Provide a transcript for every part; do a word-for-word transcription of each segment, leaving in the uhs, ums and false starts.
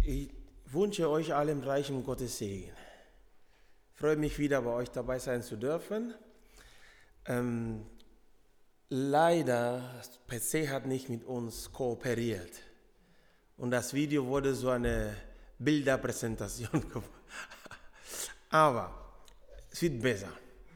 Ich wünsche euch allen reichen Gottes Segen. Ich freue mich wieder, bei euch dabei sein zu dürfen. Ähm, leider, P C hat nicht mit uns kooperiert. Und das Video wurde so eine Bilderpräsentation gemacht. Aber es wird besser.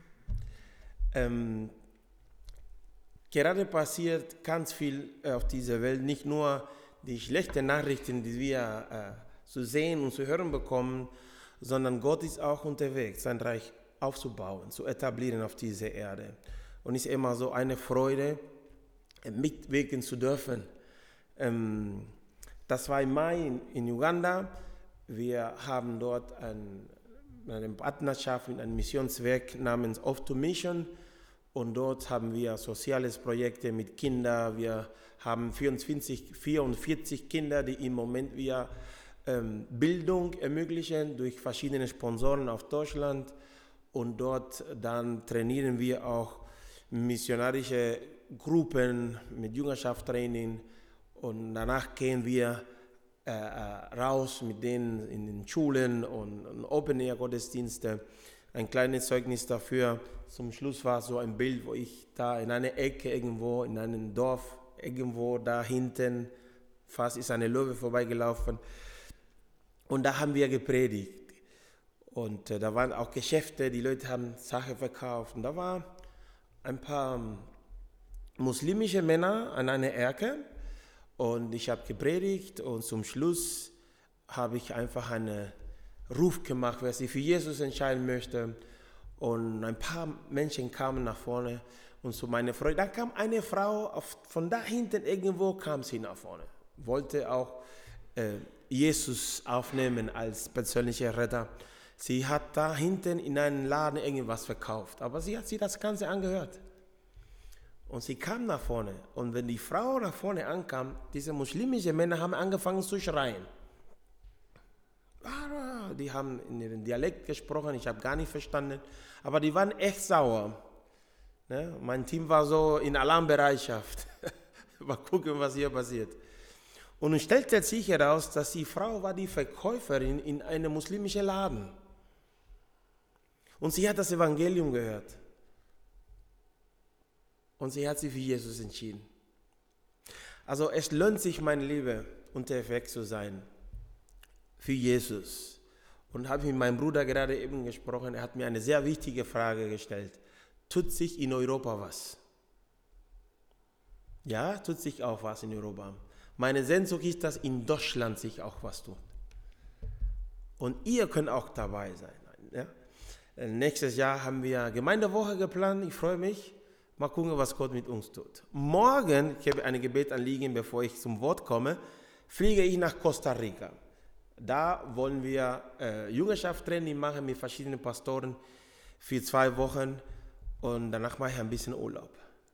Ähm, gerade passiert ganz viel auf dieser Welt, nicht nur die schlechten Nachrichten, die wir äh, zu sehen und zu hören bekommen, sondern Gott ist auch unterwegs, sein Reich aufzubauen, zu etablieren auf dieser Erde. Und es ist immer so eine Freude, mitwirken zu dürfen. Ähm, das war im Mai in, in Uganda. Wir haben dort ein, eine Partnerschaft mit einem Missionswerk namens Off to Mission. Und dort haben wir soziales Projekte mit Kindern. Wir haben vierundvierzig, vierundvierzig Kinder, die im Moment wir ähm, Bildung ermöglichen durch verschiedene Sponsoren auf Deutschland. Und dort dann trainieren wir auch missionarische Gruppen mit Jüngerschaftstraining. Und danach gehen wir äh, raus mit denen in den Schulen und, und Open-Air-Gottesdienste. Ein kleines Zeugnis dafür. Zum Schluss war so ein Bild, wo ich da in einer Ecke irgendwo, in einem Dorf, irgendwo da hinten, fast ist eine Löwe vorbeigelaufen. Und da haben wir gepredigt. Und äh, da waren auch Geschäfte, die Leute haben Sachen verkauft. Und da waren ein paar muslimische Männer an einer Ecke. Und ich habe gepredigt und zum Schluss habe ich einfach einen Ruf gemacht, wer sich für Jesus entscheiden möchte. Und ein paar Menschen kamen nach vorne und zu meiner Freude. Dann kam eine Frau, auf, von da hinten irgendwo kam sie nach vorne. Wollte auch äh, Jesus aufnehmen als persönlicher Retter. Sie hat da hinten in einem Laden irgendwas verkauft, aber sie hat sich das Ganze angehört. Und sie kam nach vorne. Und wenn die Frau nach vorne ankam, diese muslimischen Männer haben angefangen zu schreien. Die haben in ihrem Dialekt gesprochen, ich habe gar nicht verstanden, aber die waren echt sauer. Ne? Mein Team war so in Alarmbereitschaft. Mal gucken, was hier passiert. Und es stellte sich heraus, dass die Frau war die Verkäuferin in einem muslimischen Laden. Und sie hat das Evangelium gehört. Und sie hat sich für Jesus entschieden. Also es lohnt sich, meine Liebe, unterwegs zu sein. Für Jesus. Und habe mit meinem Bruder gerade eben gesprochen, er hat mir eine sehr wichtige Frage gestellt. Tut sich in Europa was? Ja, tut sich auch was in Europa. Meine Sehnsucht ist, dass in Deutschland sich auch was tut. Und ihr könnt auch dabei sein. Ja? Nächstes Jahr haben wir Gemeindewoche geplant, ich freue mich. Mal gucken, was Gott mit uns tut. Morgen, ich habe ein Gebetanliegen, bevor ich zum Wort komme, fliege ich nach Costa Rica. Da wollen wir äh, Jüngerschaftstraining machen mit verschiedenen Pastoren für zwei Wochen und danach mache ich ein bisschen Urlaub.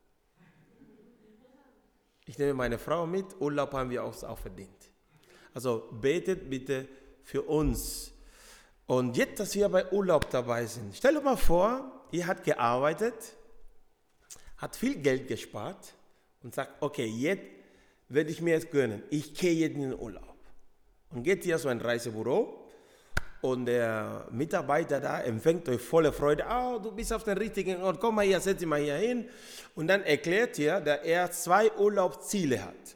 Ich nehme meine Frau mit, Urlaub haben wir auch, auch verdient. Also betet bitte für uns. Und jetzt, dass wir bei Urlaub dabei sind, stellt euch mal vor, ihr habt gearbeitet, hat viel Geld gespart und sagt, okay, jetzt werde ich mir jetzt gönnen, ich gehe jetzt in den Urlaub. Und geht hier so ein Reisebüro und der Mitarbeiter da empfängt euch voller Freude. Oh, du bist auf dem richtigen Ort, komm mal hier, setz dich mal hier hin. Und dann erklärt ihr, dass er zwei Urlaubsziele hat.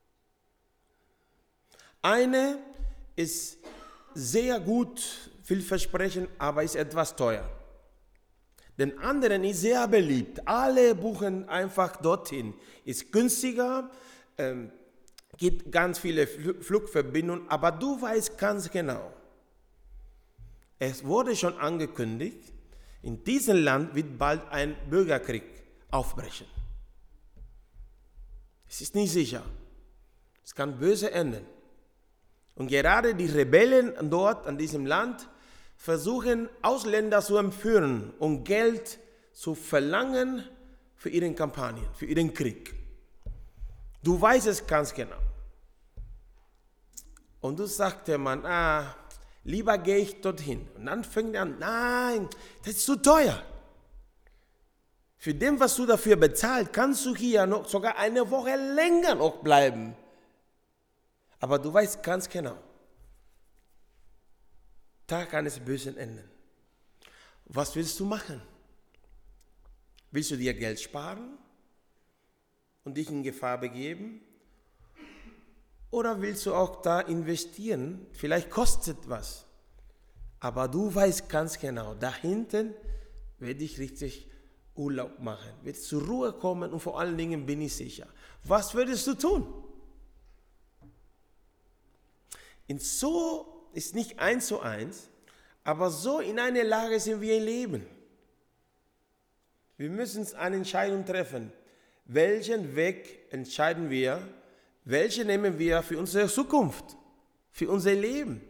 Eine ist sehr gut, vielversprechend, aber ist etwas teuer. Den anderen ist sehr beliebt. Alle buchen einfach dorthin. Ist günstiger, ähm, gibt ganz viele Flugverbindungen, aber du weißt ganz genau, es wurde schon angekündigt, in diesem Land wird bald ein Bürgerkrieg aufbrechen. Es ist nicht sicher. Es kann böse enden. Und gerade die Rebellen dort, an diesem Land, versuchen, Ausländer zu entführen und Geld zu verlangen für ihre Kampagnen, für ihren Krieg. Du weißt es ganz genau. Und du sagst dem Mann, ah, lieber gehe ich dorthin. Und dann fängt er an, nein, das ist zu teuer. Für den, was du dafür bezahlt, kannst du hier noch sogar eine Woche länger noch bleiben. Aber du weißt ganz genau, Tag eines bösen enden. Was willst du machen? Willst du dir Geld sparen und dich in Gefahr begeben? Oder willst du auch da investieren? Vielleicht kostet was. Aber du weißt ganz genau, da hinten werde ich richtig Urlaub machen, werde zur Ruhe kommen und vor allen Dingen bin ich sicher. Was würdest du tun? Und so ist nicht eins zu eins, aber so in einer Lage sind wir im Leben. Wir müssen eine Entscheidung treffen. Welchen Weg entscheiden wir? Welche nehmen wir für unsere Zukunft, für unser Leben?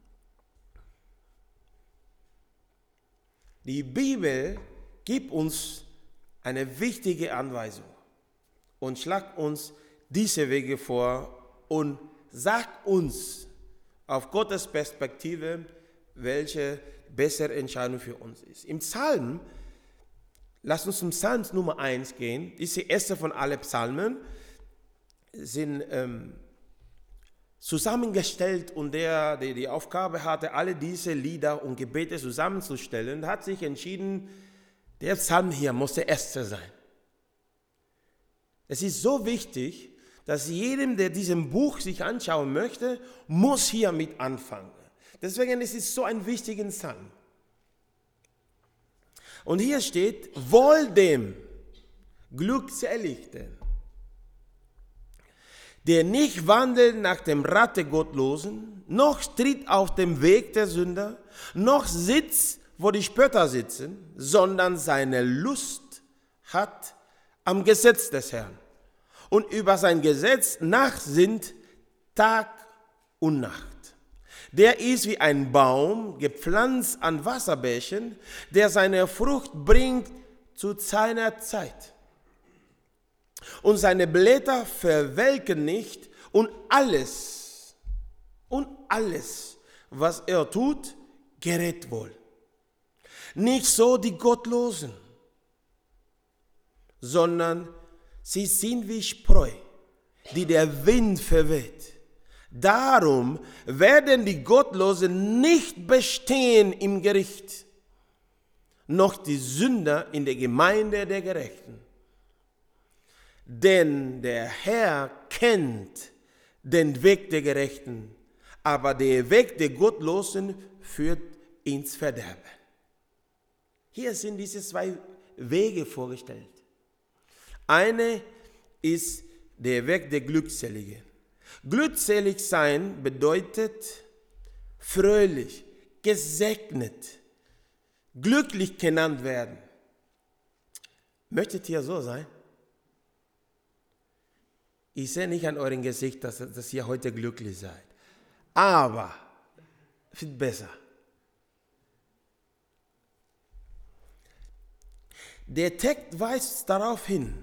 Die Bibel gibt uns eine wichtige Anweisung und schlägt uns diese Wege vor und sagt uns auf Gottes Perspektive, welche bessere Entscheidung für uns ist. Im Psalm, lasst uns zum Psalm Nummer eins gehen, ist die erste von allen Psalmen, sind ähm, zusammengestellt und der, der die Aufgabe hatte, alle diese Lieder und Gebete zusammenzustellen, hat sich entschieden, der Psalm hier muss der erste sein. Es ist so wichtig, dass jedem, der diesem Buch sich anschauen möchte, muss hier mit anfangen. Deswegen ist es so ein wichtiger Psalm. Und hier steht, wohl dem, glückselig denn, der nicht wandelt nach dem Rat der Gottlosen, noch tritt auf dem Weg der Sünder, noch sitzt, wo die Spötter sitzen, sondern seine Lust hat am Gesetz des Herrn. Und über sein Gesetz nachsinnt Tag und Nacht. Der ist wie ein Baum, gepflanzt an Wasserbächen, der seine Frucht bringt zu seiner Zeit. Und seine Blätter verwelken nicht und alles, und alles, was er tut, gerät wohl. Nicht so die Gottlosen, sondern sie sind wie Spreu, die der Wind verweht. Darum werden die Gottlosen nicht bestehen im Gericht, noch die Sünder in der Gemeinde der Gerechten. Denn der Herr kennt den Weg der Gerechten, aber der Weg der Gottlosen führt ins Verderben. Hier sind diese zwei Wege vorgestellt. Eine ist der Weg der Glückseligen. Glückselig sein bedeutet fröhlich, gesegnet, glücklich genannt werden. Möchtet ihr so sein? Ich sehe nicht an eurem Gesicht, dass, dass ihr heute glücklich seid. Aber, viel besser. Der Text weist darauf hin,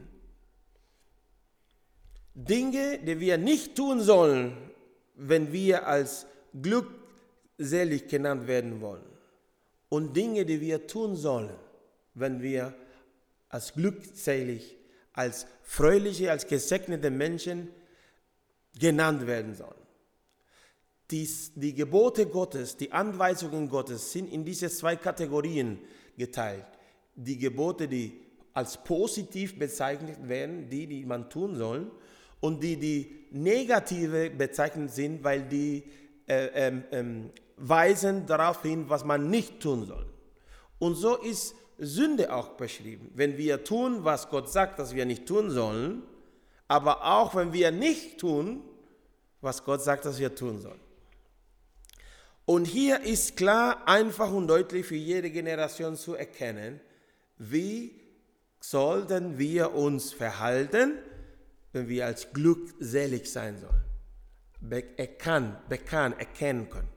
Dinge, die wir nicht tun sollen, wenn wir als glückselig genannt werden wollen. Und Dinge, die wir tun sollen, wenn wir als glückselig, als fröhliche, als gesegnete Menschen genannt werden sollen. Dies, die Gebote Gottes, die Anweisungen Gottes sind in diese zwei Kategorien geteilt. Die Gebote, die als positiv bezeichnet werden, die, die man tun soll, und die, die negative bezeichnet sind, weil die äh, ähm, ähm, weisen darauf hin, was man nicht tun soll. Und so ist Sünde auch beschrieben. Wenn wir tun, was Gott sagt, dass wir nicht tun sollen, aber auch wenn wir nicht tun, was Gott sagt, dass wir tun sollen. Und hier ist klar, einfach und deutlich für jede Generation zu erkennen, wie sollten wir uns verhalten, wenn wir als glückselig sein sollen. Be- erkannt, bekannt, erkennen können.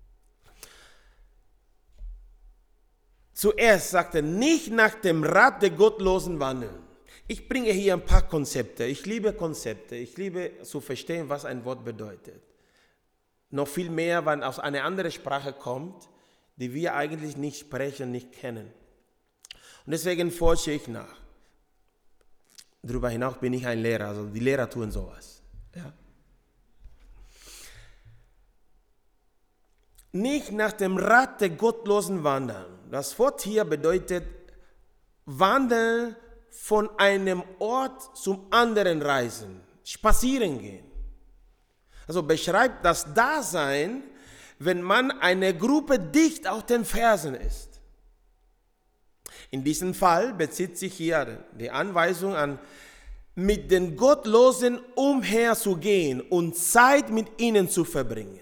Zuerst sagt er, nicht nach dem Rat der Gottlosen wandeln. Ich bringe hier ein paar Konzepte. Ich liebe Konzepte. Ich liebe zu verstehen, was ein Wort bedeutet. Noch viel mehr, wenn aus einer anderen Sprache kommt, die wir eigentlich nicht sprechen, nicht kennen. Und deswegen forsche ich nach. Darüber hinaus bin ich ein Lehrer, also die Lehrer tun sowas. Ja. nicht nach dem Rat der Gottlosen wandern. Das Wort hier bedeutet wandeln, von einem Ort zum anderen reisen, spazieren gehen. Also beschreibt das Dasein, wenn man eine Gruppe dicht auf den Fersen ist. In diesem Fall bezieht sich hier die Anweisung an, mit den Gottlosen umherzugehen und Zeit mit ihnen zu verbringen.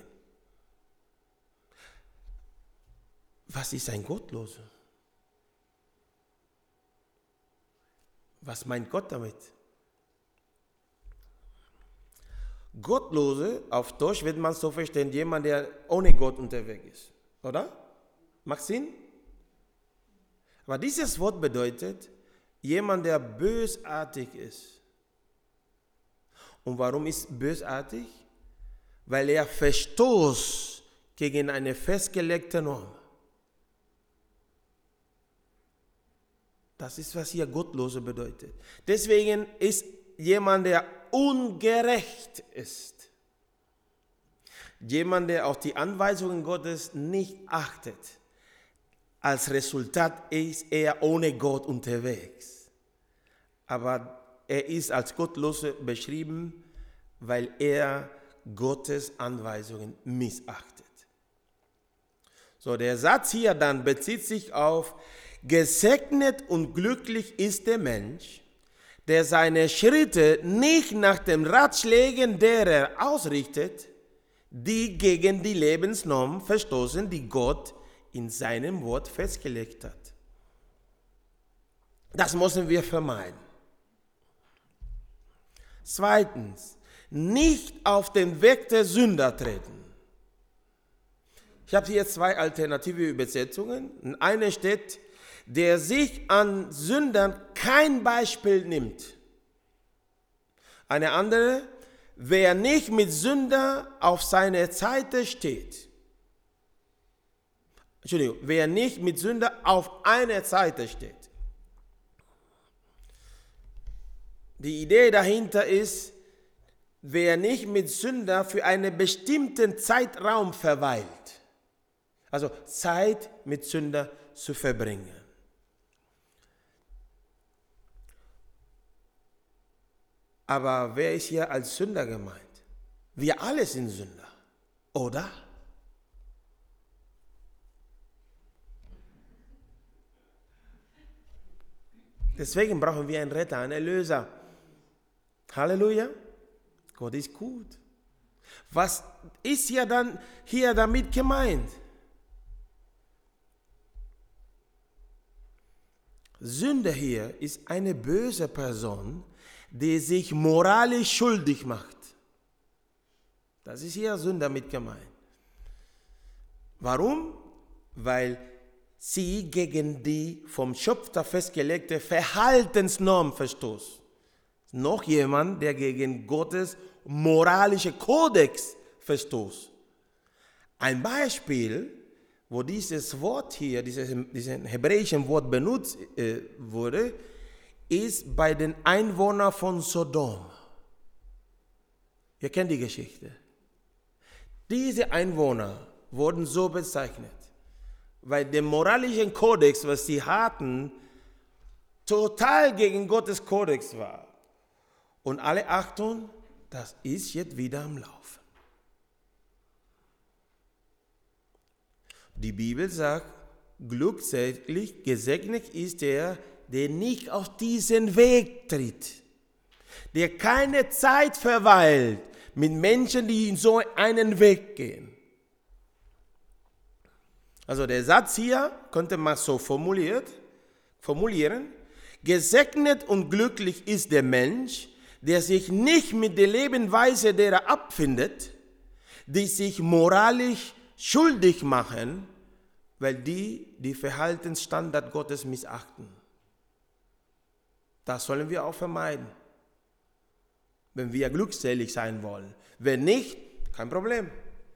Was ist ein Gottloser? Was meint Gott damit? Gottlose, auf Deutsch wird man so verstehen, jemand, der ohne Gott unterwegs ist. Oder? Macht Sinn? Aber dieses Wort bedeutet, jemand, der bösartig ist. Und warum ist bösartig? Weil er verstoßt gegen eine festgelegte Norm. Das ist, was hier Gottlose bedeutet. Deswegen ist jemand, der ungerecht ist. Jemand, der auf die Anweisungen Gottes nicht achtet. Als Resultat ist er ohne Gott unterwegs. Aber er ist als Gottlose beschrieben, weil er Gottes Anweisungen missachtet. So, der Satz hier dann bezieht sich auf: Gesegnet und glücklich ist der Mensch, der seine Schritte nicht nach den Ratschlägen derer ausrichtet, die gegen die Lebensnorm verstoßen, die Gott in seinem Wort festgelegt hat. Das müssen wir vermeiden. Zweitens, nicht auf den Weg der Sünder treten. Ich habe hier zwei alternative Übersetzungen. In einer steht, der sich an Sündern kein Beispiel nimmt. Eine andere, wer nicht mit Sünder auf seiner Seite steht. Entschuldigung, wer nicht mit Sünder auf einer Seite steht. Die Idee dahinter ist, wer nicht mit Sünder für einen bestimmten Zeitraum verweilt. Also Zeit mit Sünder zu verbringen. Aber wer ist hier als Sünder gemeint? Wir alle sind Sünder, oder? Deswegen brauchen wir einen Retter, einen Erlöser. Halleluja. Gott ist gut. Was ist hier dann hier damit gemeint? Sünde hier ist eine böse Person, die sich moralisch schuldig macht. Das ist hier Sünde damit gemeint. Warum? Weil sie gegen die vom Schöpfer festgelegte Verhaltensnorm verstoßt. Noch jemand, der gegen Gottes moralische Kodex verstoßt. Ein Beispiel, wo dieses Wort hier, dieses, dieses hebräische Wort benutzt äh, wurde, ist bei den Einwohnern von Sodom. Ihr kennt die Geschichte. Diese Einwohner wurden so bezeichnet, weil der moralische Kodex, was sie hatten, total gegen Gottes Kodex war. Und alle Achtung, das ist jetzt wieder am Laufen. Die Bibel sagt, glückselig, gesegnet ist der, der nicht auf diesen Weg tritt, der keine Zeit verweilt mit Menschen, die in so einen Weg gehen. Also der Satz hier könnte man so formuliert, formulieren, gesegnet und glücklich ist der Mensch, der sich nicht mit der Lebensweise derer abfindet, die sich moralisch schuldig machen, weil die die Verhaltensstandard Gottes missachten. Das sollen wir auch vermeiden, wenn wir glückselig sein wollen. Wenn nicht, kein Problem.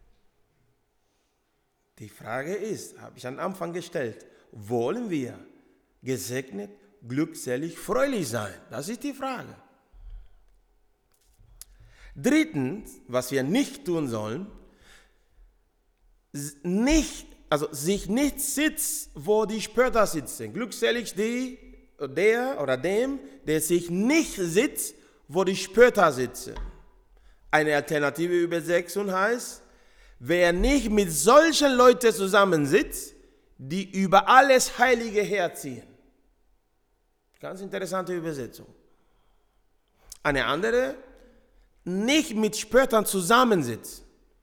Die Frage ist, habe ich am Anfang gestellt, wollen wir gesegnet, glückselig, fröhlich sein? Das ist die Frage. Drittens, was wir nicht tun sollen, nicht, also sich nicht sitzt, wo die Spötter sitzen. Glückselig die, der oder dem, der sich nicht sitzt, wo die Spötter sitzen. Eine alternative Übersetzung heißt, wer nicht mit solchen Leuten zusammensitzt, die über alles Heilige herziehen. Ganz interessante Übersetzung. Eine andere, nicht mit Spöttern zusammensitzt.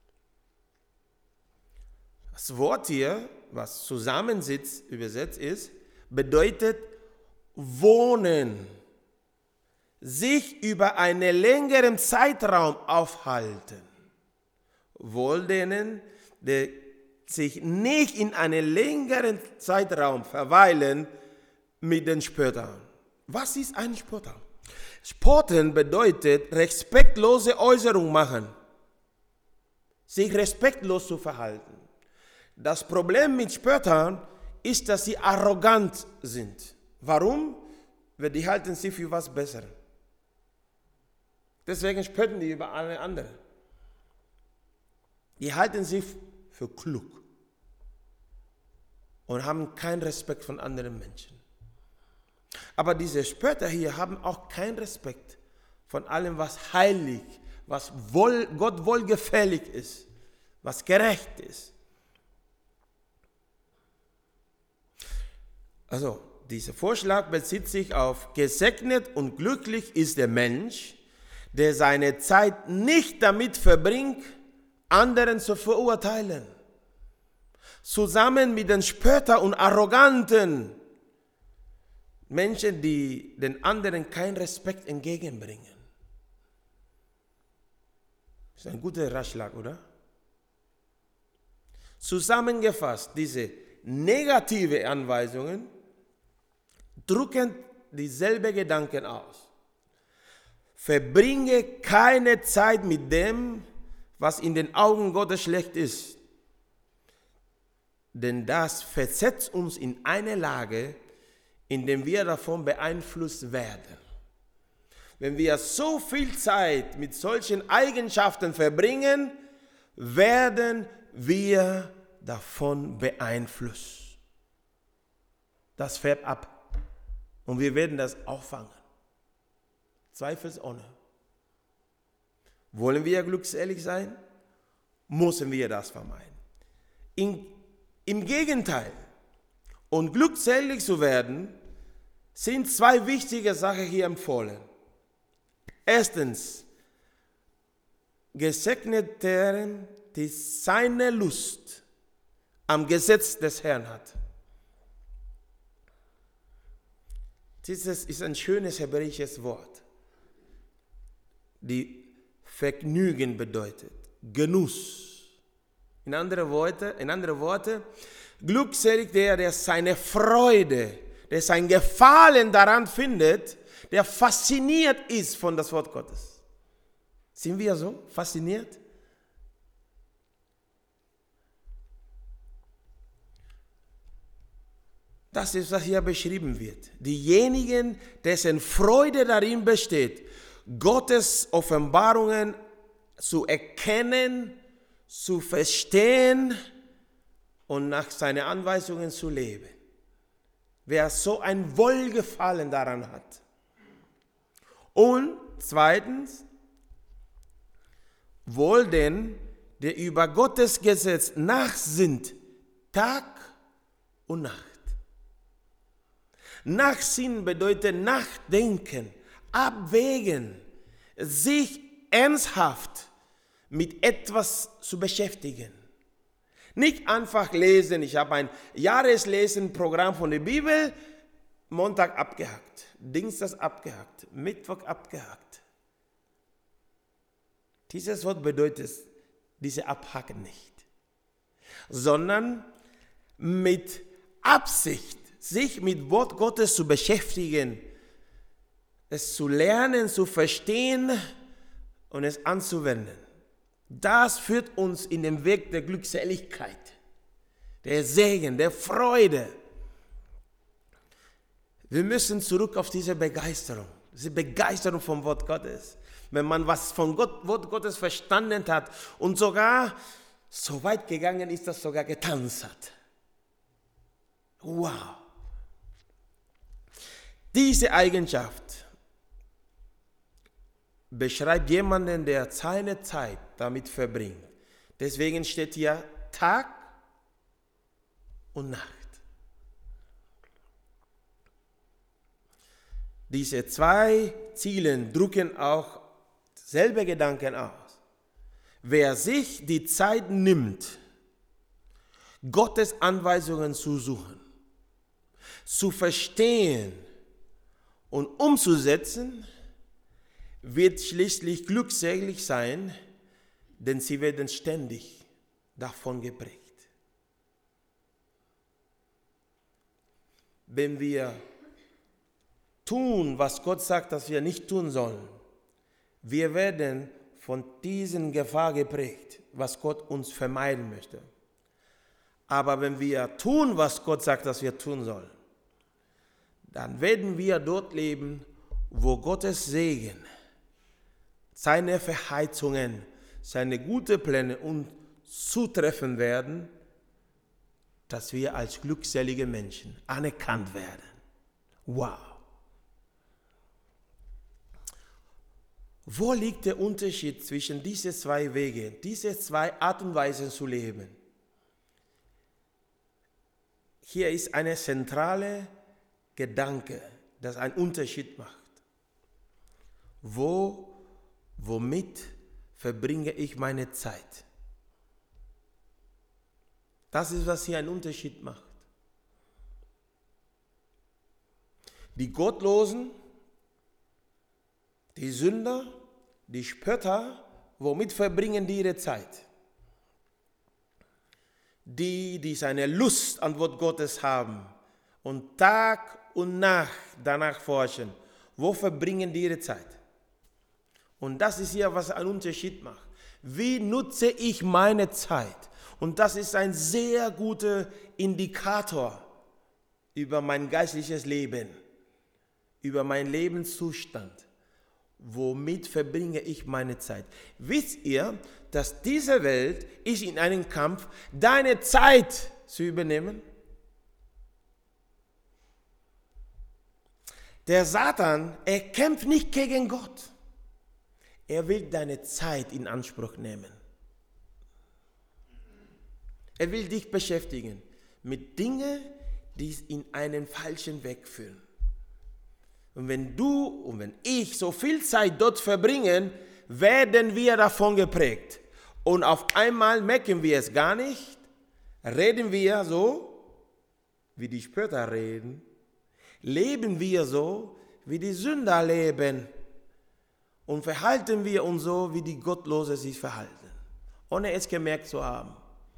Das Wort hier, was zusammensitzt übersetzt ist, bedeutet wohnen, sich über einen längeren Zeitraum aufhalten. Wohl denen, die sich nicht in einem längeren Zeitraum verweilen mit den Spöttern. Was ist ein Spötter? Spotten bedeutet respektlose Äußerung machen, sich respektlos zu verhalten. Das Problem mit Spöttern ist, dass sie arrogant sind. Warum? Weil die halten sich für was Besseres. Deswegen spötten die über alle anderen. Die halten sich für klug und haben keinen Respekt von anderen Menschen. Aber diese Spötter hier haben auch keinen Respekt von allem, was heilig, was wohl, Gott wohlgefällig ist, was gerecht ist. Also, dieser Vorschlag bezieht sich auf gesegnet und glücklich ist der Mensch, der seine Zeit nicht damit verbringt, anderen zu verurteilen. Zusammen mit den Spöttern und Arroganten, Menschen, die den anderen keinen Respekt entgegenbringen. Das ist ein guter Ratschlag, oder? Zusammengefasst, diese negative Anweisungen drücken dieselben Gedanken aus. Verbringe keine Zeit mit dem, was in den Augen Gottes schlecht ist. Denn das versetzt uns in eine Lage, in der wir davon beeinflusst werden. Wenn wir so viel Zeit mit solchen Eigenschaften verbringen, werden wir davon beeinflusst. Das färbt ab. Und wir werden das auffangen. Zweifelsohne. Wollen wir glückselig sein? Müssen wir das vermeiden. In, Im Gegenteil, um glückselig zu werden, sind zwei wichtige Sachen hier empfohlen. Erstens, gesegnet der, die seine Lust am Gesetz des Herrn hat. Dieses ist ein schönes hebräisches Wort, die Vergnügen bedeutet, Genuss. In andere Worte, in andere Worte, glückselig der, der seine Freude, der sein Gefallen daran findet, der fasziniert ist von das Wort Gottes. Sind wir so fasziniert? Das ist, was hier beschrieben wird. Diejenigen, dessen Freude darin besteht, Gottes Offenbarungen zu erkennen, zu verstehen und nach seinen Anweisungen zu leben. Wer so ein Wohlgefallen daran hat. Und zweitens, wohl denn, der über Gottes Gesetz nachsinnt, Tag und Nacht. Nachsinnen bedeutet nachdenken, abwägen, sich ernsthaft mit etwas zu beschäftigen. Nicht einfach lesen, ich habe ein Jahreslesenprogramm von der Bibel, Montag abgehakt, Dienstag abgehakt, Mittwoch abgehakt. Dieses Wort bedeutet diese Abhaken nicht, sondern mit Absicht, sich mit Wort Gottes zu beschäftigen, es zu lernen, zu verstehen und es anzuwenden. Das führt uns in den Weg der Glückseligkeit, der Segen, der Freude. Wir müssen zurück auf diese Begeisterung, diese Begeisterung vom Wort Gottes. Wenn man was vom Gott, Wort Gottes verstanden hat und sogar so weit gegangen ist, dass sogar getanzt hat. Wow. Diese Eigenschaft beschreibt jemanden, der seine Zeit damit verbringt. Deswegen steht hier Tag und Nacht. Diese zwei Ziele drücken auch selbe Gedanken aus. Wer sich die Zeit nimmt, Gottes Anweisungen zu suchen, zu verstehen und umzusetzen, wird schließlich glückselig sein, denn sie werden ständig davon geprägt. Wenn wir tun, was Gott sagt, dass wir nicht tun sollen, wir werden von diesen Gefahr geprägt, was Gott uns vermeiden möchte. Aber wenn wir tun, was Gott sagt, dass wir tun sollen, dann werden wir dort leben, wo Gottes Segen, seine Verheißungen, seine guten Pläne uns zutreffen werden, dass wir als glückselige Menschen anerkannt werden. Wow! Wo liegt der Unterschied zwischen diesen zwei Wegen, diese zwei Art und Weisen zu leben? Hier ist eine zentrale Gedanke, das einen Unterschied macht. Wo, womit verbringe ich meine Zeit? Das ist, was hier einen Unterschied macht. Die Gottlosen, die Sünder, die Spötter, womit verbringen die ihre Zeit? Die, die seine Lust an Wort Gottes haben und Tag und Nacht danach forschen, wo verbringen die ihre Zeit? Und das ist hier, was einen Unterschied macht. Wie nutze ich meine Zeit? Und das ist ein sehr guter Indikator über mein geistliches Leben, über meinen Lebenszustand. Womit verbringe ich meine Zeit? Wisst ihr, dass diese Welt ist in einem Kampf, deine Zeit zu übernehmen? Der Satan, er kämpft nicht gegen Gott. Er will deine Zeit in Anspruch nehmen. Er will dich beschäftigen mit Dingen, die in einen falschen Weg führen. Und wenn du und wenn ich so viel Zeit dort verbringen, werden wir davon geprägt. Und auf einmal merken wir es gar nicht, reden wir so, wie die Spötter reden, leben wir so, wie die Sünder leben und verhalten wir uns so, wie die Gottlosen sich verhalten, ohne es gemerkt zu haben.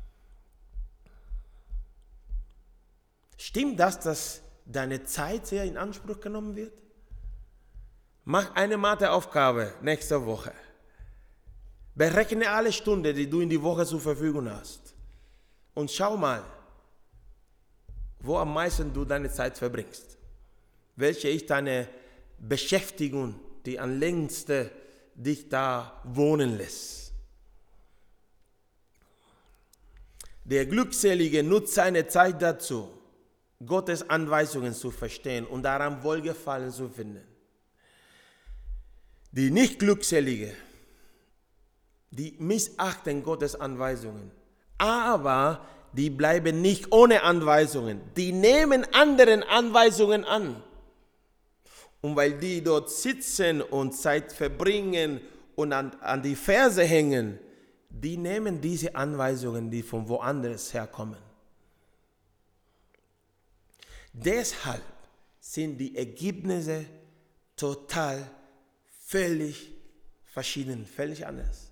Stimmt das, dass deine Zeit sehr in Anspruch genommen wird? Mach eine Matheaufgabe nächste Woche. Berechne alle Stunden, die du in die Woche zur Verfügung hast. Und schau mal, wo am meisten du deine Zeit verbringst. Welche ist deine Beschäftigung, die am längsten dich da wohnen lässt? Der Glückselige nutzt seine Zeit dazu, Gottes Anweisungen zu verstehen und daran Wohlgefallen zu finden. Die Nicht-Glückselige, die missachten Gottes Anweisungen, aber die bleiben nicht ohne Anweisungen. Die nehmen anderen Anweisungen an. Und weil die dort sitzen und Zeit verbringen und an, an die Ferse hängen, die nehmen diese Anweisungen, die von woanders herkommen. Deshalb sind die Ergebnisse total völlig verschieden, völlig anders.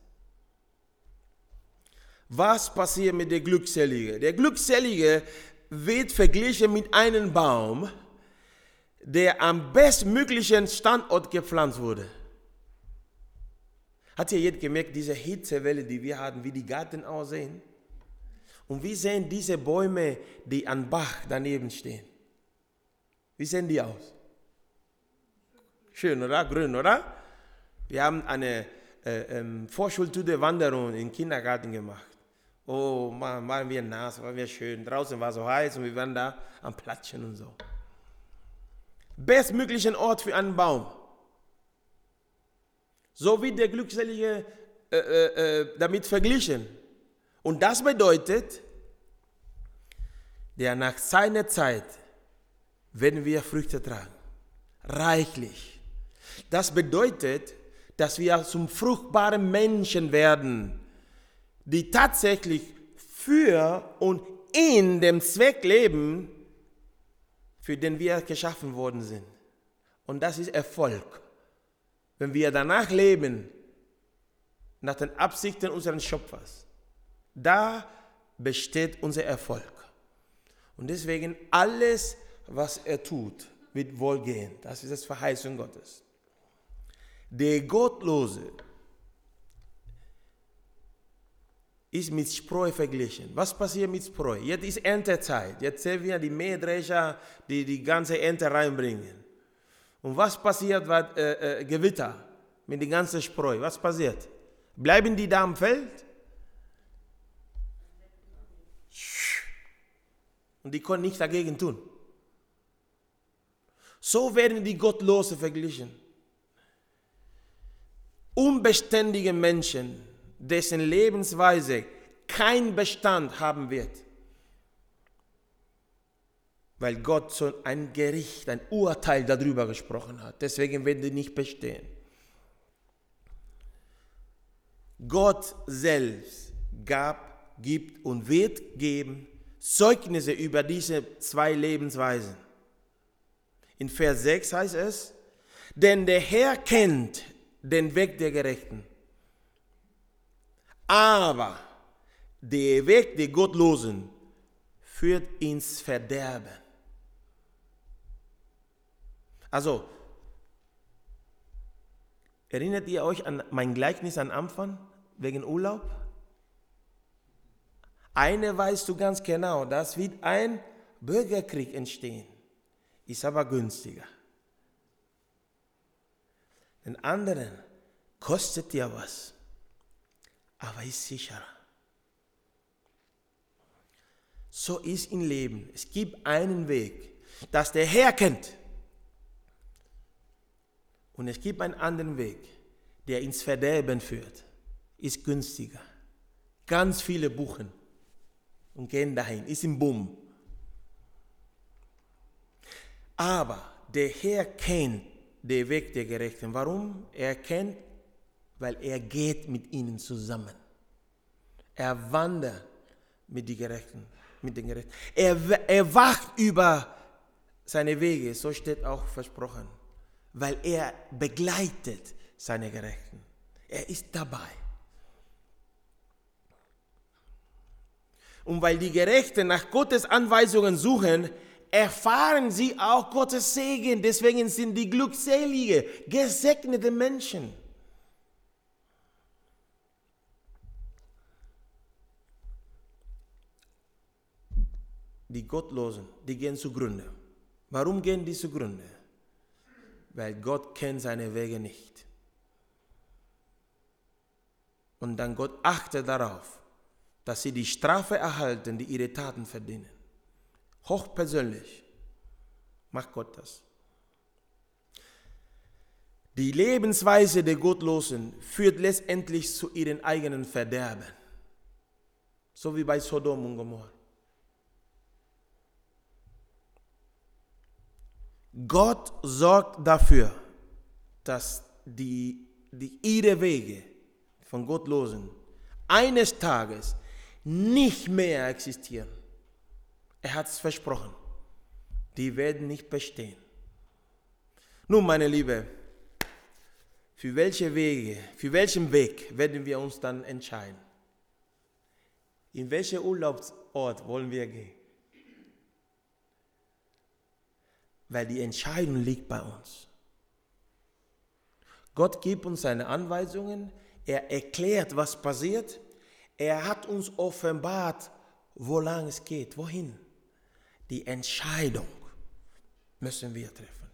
Was passiert mit der Glückselige? Der Glückselige wird verglichen mit einem Baum, der am bestmöglichen Standort gepflanzt wurde. Hat ihr jetzt gemerkt, diese Hitzewelle, die wir hatten, wie die Garten aussehen? Und wie sehen diese Bäume, die am Bach daneben stehen? Wie sehen die aus? Schön, oder? Grün, oder? Wir haben eine äh, ähm, Vorschultour der Wanderung im Kindergarten gemacht. Oh Mann, waren wir nass, waren wir schön. Draußen war so heiß und wir waren da am Platschen und so. Bestmöglichen Ort für einen Baum. So wird der Glückselige äh, äh, damit verglichen. Und das bedeutet, der nach seiner Zeit werden wir Früchte tragen. Reichlich. Das bedeutet, dass wir zum fruchtbaren Menschen werden, die tatsächlich für und in dem Zweck leben, für den wir geschaffen worden sind. Und das ist Erfolg. Wenn wir danach leben, nach den Absichten unseres Schöpfers, da besteht unser Erfolg. Und deswegen alles, was er tut, wird wohlgehen. Das ist das Verheißung Gottes. Der Gottlose ist mit Spreu verglichen. Was passiert mit Spreu? Jetzt ist Erntezeit. Jetzt sehen wir die Mähdrescher, die die ganze Ernte reinbringen. Und was passiert bei äh, äh, Gewitter mit der ganzen Spreu? Was passiert? Bleiben die da am Feld? Und die können nichts dagegen tun. So werden die Gottlosen verglichen. Unbeständige Menschen, dessen Lebensweise keinen Bestand haben wird. Weil Gott so ein Gericht, ein Urteil darüber gesprochen hat. Deswegen werden die nicht bestehen. Gott selbst gab, gibt und wird geben Zeugnisse über diese zwei Lebensweisen. In Vers sechs heißt es, denn der Herr kennt den Weg der Gerechten, aber der Weg der Gottlosen führt ins Verderben. Also, erinnert ihr euch an mein Gleichnis am Anfang wegen Urlaub? Eine weißt du ganz genau, das wird ein Bürgerkrieg entstehen, ist aber günstiger. Den anderen kostet ja was, aber ist sicherer. So ist im Leben. Es gibt einen Weg, das der Herr kennt. Und es gibt einen anderen Weg, der ins Verderben führt. Ist günstiger. Ganz viele buchen und gehen dahin. Ist im Boom. Aber der Herr kennt den Weg der Gerechten. Warum? Er kennt, weil er geht mit ihnen zusammen. Er wandert mit den Gerechten. Mit den Gerechten. Er, er wacht über seine Wege, so steht auch versprochen. Weil er begleitet seine Gerechten. Er ist dabei. Und weil die Gerechten nach Gottes Anweisungen suchen, erfahren sie auch Gottes Segen. Deswegen sind die glückselige, gesegnete Menschen. Die Gottlosen, die gehen zugrunde. Warum gehen die zugrunde? Weil Gott kennt seine Wege nicht. Und dann Gott achtet darauf, dass sie die Strafe erhalten, die ihre Taten verdienen. Hochpersönlich macht Gott das. Die Lebensweise der Gottlosen führt letztendlich zu ihren eigenen Verderben. So wie bei Sodom und Gomorra. Gott sorgt dafür, dass die, die ihre Wege von Gottlosen eines Tages nicht mehr existieren. Er hat es versprochen. Die werden nicht bestehen. Nun, meine Liebe, für welche Wege, für welchen Weg werden wir uns dann entscheiden? In welchen Urlaubsort wollen wir gehen? Weil die Entscheidung liegt bei uns. Gott gibt uns seine Anweisungen, er erklärt, was passiert, er hat uns offenbart, wo lang es geht, wohin. Die Entscheidung müssen wir treffen.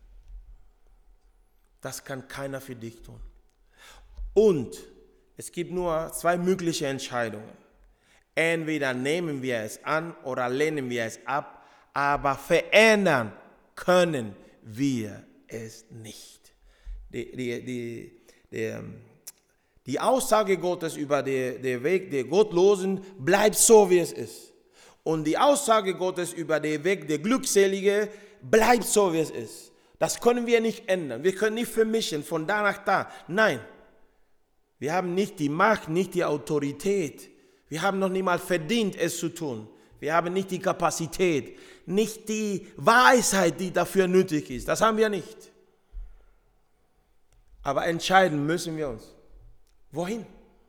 Das kann keiner für dich tun. Und es gibt nur zwei mögliche Entscheidungen. Entweder nehmen wir es an oder lehnen wir es ab, aber verändern können wir es nicht. Die, die, die, die, die Aussage Gottes über den, den Weg der Gottlosen bleibt so, wie es ist. Und die Aussage Gottes über den Weg der Glückseligen bleibt so, wie es ist. Das können wir nicht ändern. Wir können nicht vermischen von da nach da. Nein, wir haben nicht die Macht, nicht die Autorität. Wir haben noch niemals verdient, es zu tun. Wir haben nicht die Kapazität, nicht die Weisheit, die dafür nötig ist. Das haben wir nicht. Aber entscheiden müssen wir uns. Wohin?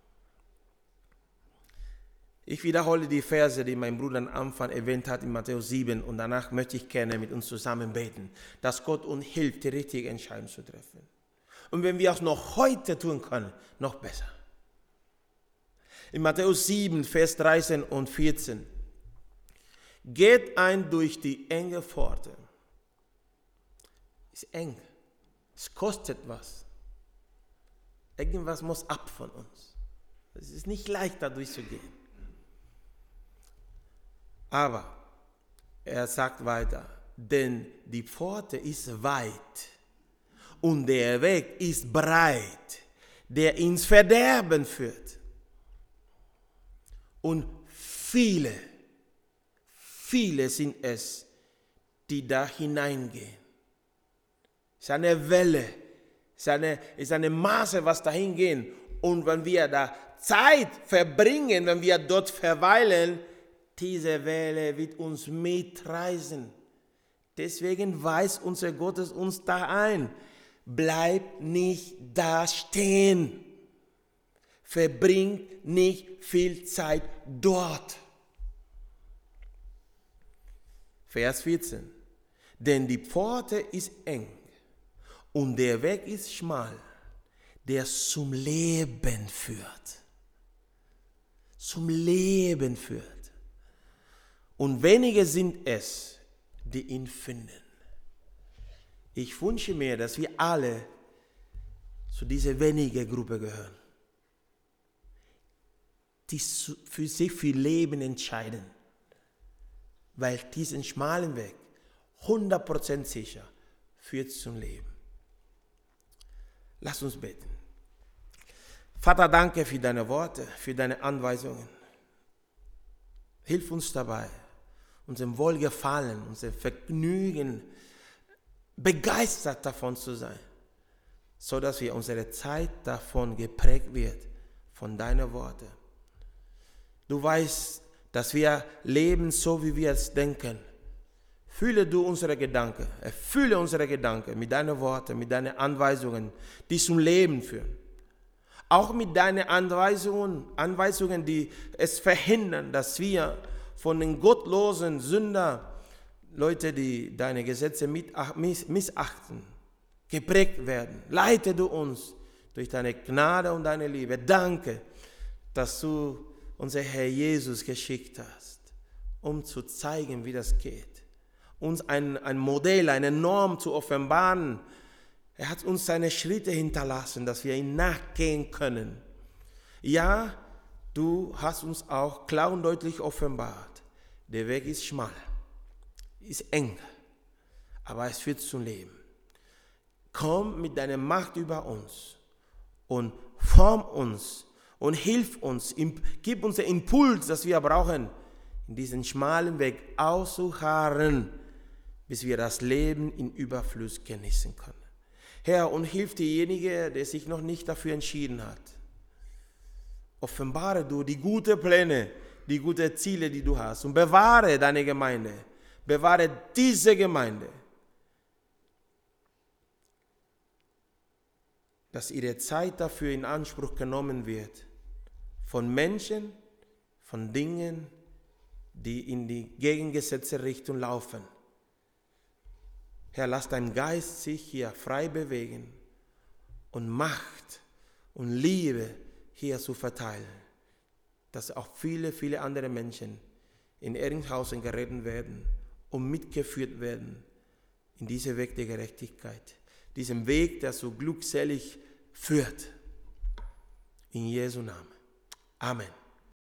Ich wiederhole die Verse, die mein Bruder am Anfang erwähnt hat in Matthäus sieben, und danach möchte ich gerne mit uns zusammen beten, dass Gott uns hilft, die richtige Entscheidung zu treffen. Und wenn wir es noch heute tun können, noch besser. In Matthäus sieben, Vers dreizehn und vierzehn. Geht ein durch die enge Pforte. Ist eng. Es kostet was. Irgendwas muss ab von uns. Es ist nicht leicht, da durchzugehen. Aber er sagt weiter, denn die Pforte ist weit und der Weg ist breit, der ins Verderben führt. Und viele, viele sind es, die da hineingehen. Es ist eine Welle, es ist eine, es ist eine Masse, was dahin gehen. Und wenn wir da Zeit verbringen, wenn wir dort verweilen, diese Welle wird uns mitreißen. Deswegen weist unser Gott uns da ein. Bleib nicht da stehen. Verbringt nicht viel Zeit dort. Vers vierzehn. Denn die Pforte ist eng und der Weg ist schmal, der zum Leben führt. Zum Leben führt. Und wenige sind es, die ihn finden. Ich wünsche mir, dass wir alle zu dieser wenigen Gruppe gehören, die für sich für Leben entscheiden, weil diesen schmalen Weg hundert Prozent sicher führt zum Leben. Lass uns beten. Vater, danke für deine Worte, für deine Anweisungen. Hilf uns dabei, unserem Wohlgefallen, unserem Vergnügen, begeistert davon zu sein, so dass wir unsere Zeit davon geprägt wird, von deinen Worten. Du weißt, dass wir leben, so wie wir es denken. Fühle du unsere Gedanken, erfülle unsere Gedanken mit deinen Worten, mit deinen Anweisungen, die zum Leben führen. Auch mit deinen Anweisungen, Anweisungen, die es verhindern, dass wir von den gottlosen Sündern, Leute, die deine Gesetze missachten, geprägt werden. Leite du uns durch deine Gnade und deine Liebe. Danke, dass du unser Herr Jesus geschickt hast, um zu zeigen, wie das geht. Uns ein, ein Modell, eine Norm zu offenbaren. Er hat uns seine Schritte hinterlassen, dass wir ihm nachgehen können. Ja, du hast uns auch klar und deutlich offenbart. Der Weg ist schmal, ist eng, aber es führt zum Leben. Komm mit deiner Macht über uns und form uns und hilf uns, gib uns den Impuls, das wir brauchen, in diesen schmalen Weg auszuharren, bis wir das Leben in Überfluss genießen können. Herr, und hilf derjenige, der sich noch nicht dafür entschieden hat. Offenbare du die guten Pläne, die guten Ziele, die du hast, und bewahre deine Gemeinde. Bewahre diese Gemeinde, dass ihre Zeit dafür in Anspruch genommen wird, von Menschen, von Dingen, die in die gegengesetzte Richtung laufen. Herr, lass dein Geist sich hier frei bewegen und Macht und Liebe hier zu verteilen, dass auch viele, viele andere Menschen in Erringhausen gerettet werden und mitgeführt werden in diesen Weg der Gerechtigkeit, diesem Weg, der so glückselig führt. In Jesu Namen. Amen.